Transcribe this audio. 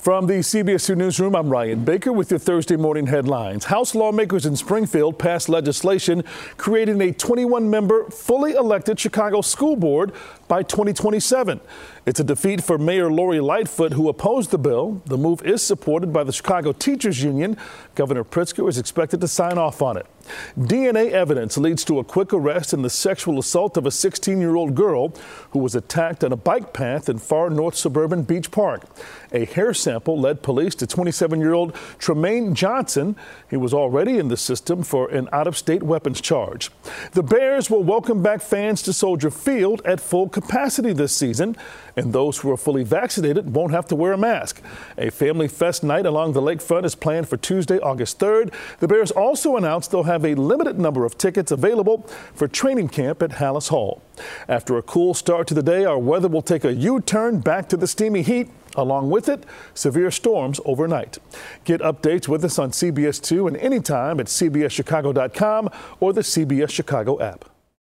From the CBS 2 Newsroom, I'm Ryan Baker with your Thursday morning headlines. House lawmakers in Springfield passed legislation creating a 21-member, fully elected Chicago school board by 2027. It's a defeat for Mayor Lori Lightfoot, who opposed the bill. The move is supported by the Chicago Teachers Union. Governor Pritzker is expected to sign off on it. DNA evidence leads to a quick arrest in the sexual assault of a 16-year-old girl who was attacked on a bike path in far north suburban Beach Park. A hair sample led police to 27-year-old Tremaine Johnson. He was already in the system for an out-of-state weapons charge. The Bears will welcome back fans to Soldier Field at full capacity this season, and those who are fully vaccinated won't have to wear a mask. A family fest night along the lakefront is planned for Tuesday, August 3rd. The Bears also announced they'll have a limited number of tickets available for training camp at Hallis Hall. After a cool start to the day, our weather will take a U-turn back to the steamy heat. Along with it, severe storms overnight. Get updates with us on CBS 2 and anytime at cbschicago.com or the CBS Chicago app.